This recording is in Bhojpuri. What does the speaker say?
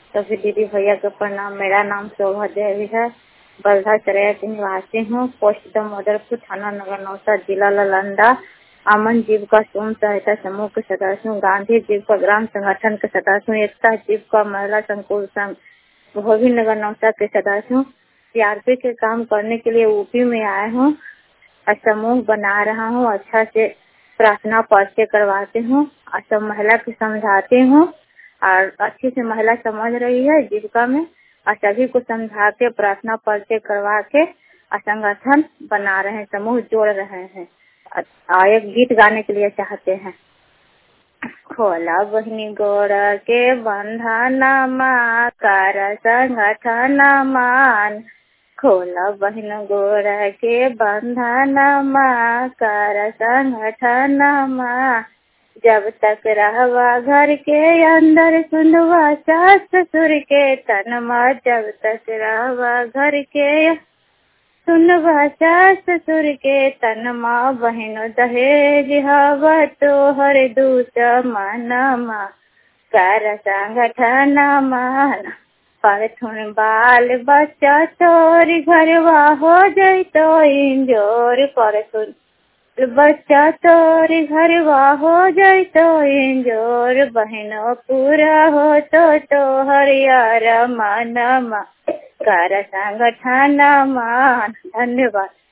सभी दीदी भैया को प्रणाम। मेरा नाम शोभा देवी है, बल्हा चरैया की निवासी हूँ। पोस्ट दमोदरपुर, थाना नगर नौसा, जिला नालंदा। अमन जीविका स्वयं सहायता समूह के सदस्य हूँ। गांधी जीविका ग्राम संगठन के सदस्य हूँ। एकता जीविका महिला संकुल संघ भोगी नगर नौसा के सदस्य हूँ। सीआरपी के काम करने के लिए यूपी में आए हूँ और समूह बना रहा हूँ। अच्छा से प्रार्थना पर्चे करवाती हूँ और सब महिला को समझाती हूँ और अच्छी से महिला समझ रही है जीविका में और सभी को समझा के प्रार्थना पर्चे करवा के संगठन बना रहे हैं, समूह जोड़ रहे हैं। एक गीत गाने के लिए चाहते हैं। खोला बहनी गोड़ के बंधन मा कर संगठन मान, खोला बहन गोड़ के बंधन मा कर संगठन मा, जब तक रहवा घर के अंदर सुनवा सास ससुर के तन मा, जब तक रहवा घर के सुनवा सास ससुर के तन मा, बहनो दहेज हवा तो हर दूत मनमा कर संगठन मान, परथुन बाल बच्चा तोरी घरवा हो जाए तो इंजोर, परथुन बच्चा तोरी घरवा हो जाए तो इंजोर, बहनों पूरा हो तो हरियार मनमा कर संगठन मान। धन्यवाद।